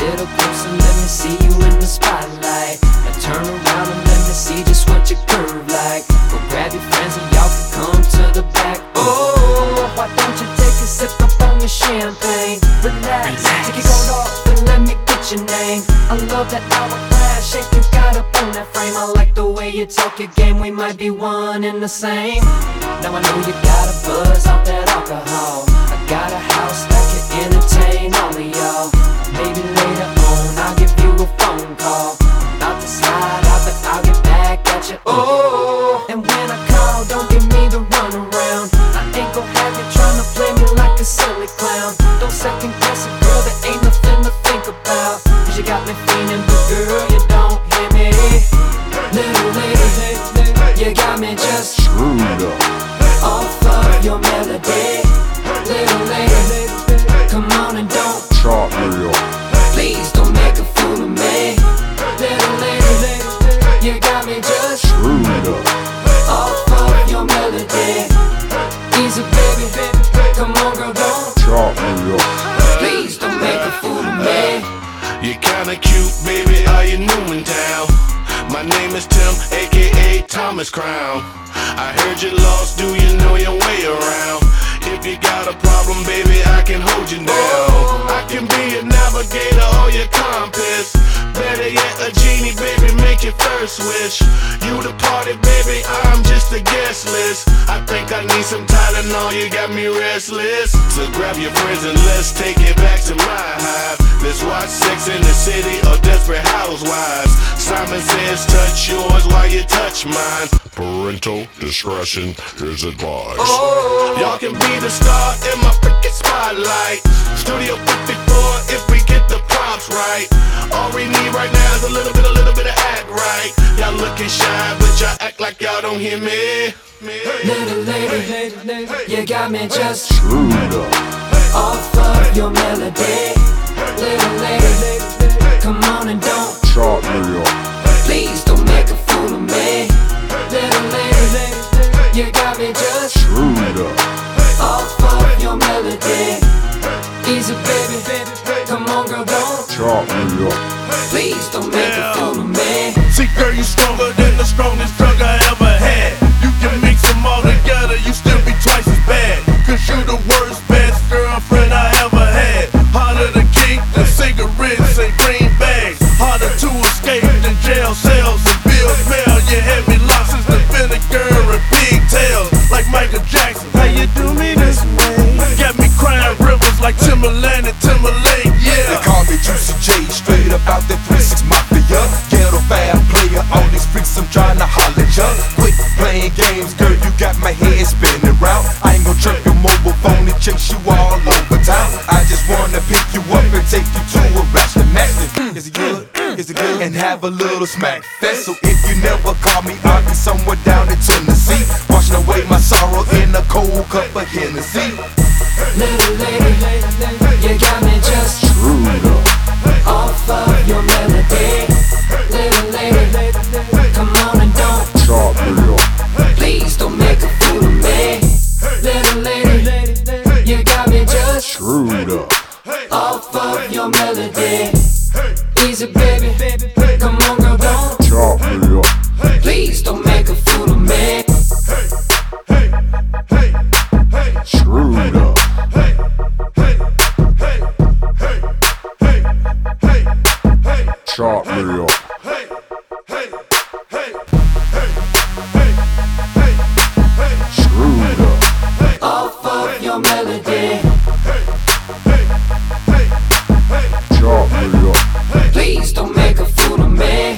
little closer, let me see you in the spotlight. Now turn around and let me see just what you curve like. Go grab your friends and y'all can come to the back. Oh, why don't you take a sip up on your champagne? Relax. Take your coat off and let me get your name. I love that hourglass shape you got up on that frame. I like the way you talk your game, we might be one and the same. Now I know you got a buzz off that alcohol. I got a house that can entertain all of y'all. Maybe later on I'll give you a phone call. About to slide out, but I'll get back at you. Oh, and when I call, don't give me the runaround. I ain't gon' have you tryna play me like a silly clown. Don't second guess a girl, that ain't nothing to think about. Cause you got me feeling, but girl, you don't hear me. Little lady, you got me just screwed up off of your melody. Little lady, come on and don't chop me up. Please don't make a fool of me. Little lady, you got me just Screwed up off of your melody. Easy baby, come on girl, don't chop me up. please don't make a fool of me. You're kinda cute, baby, are you new in town? My name is Tim, aka Thomas Crown. I heard you lost, do you know your way around? If you got a problem, baby, I can hold you down. I can be a navigator or your compass. Better yet, a genie, baby, make your first wish. You the party, baby, I'm just a guest list. I think I need some Tylenol, you got me restless. So grab your friends and let's take it back to my hive. Let's watch Sex in the City or Desperate Housewives. Simon says touch yours while you touch mine. Parental discretion is advised. Y'all can be the star in my freaking spotlight. Studio 54 if we get the props right. All we need right now is a little bit of act right. Y'all looking shy, but y'all act like y'all don't hear me. Little lady, you got me just Screwed up off of your melody. Little lady, come on and don't chop me up. please don't make a fool of me. Little lady, you got me just Screwed up off of your melody. Easy baby, come on girl, don't chop me up. please don't make a fool of me. See, girl, you stronger than the strongest drug I ever had. You can mix them all together, you still be twice as bad. Cause you the worst, best girlfriend I ever had. Harder to keep than cigarettes and green bags. Harder to escape than jail cells and bills mail. You had me lost since the vinegar and pigtails. Like Michael Jackson, how you do me this way? Got me crying rivers like Timberland and Timberlake, They yeah. call me Juicy J, straight up out that 3-6 Mafia. Ghetto bad player, all these freaks I'm tryna holler at ya. Quit playing games, girl, you got my head spinning round. I ain't gon' jerk your mobile phone and chase you all over town. I just wanna pick you up and take you to a restaurant. Is it good? Is it good? And have a little smack fest. So if you never call me, I'll be somewhere down in Tennessee, washing away my sorrow in a cold cup of Hennessy. Little lady, you got me just Screwed up off of your melody. Little lady, come on and don't chop me up. please don't make a fool of me. Little lady, you got me just Screwed up off of your melody. Easy baby, come on girl, don't chop me up. please don't make a fool of me. Screwed up chop me up. Screwed up Off of your melody. chop me up. Please don't make a fool of me.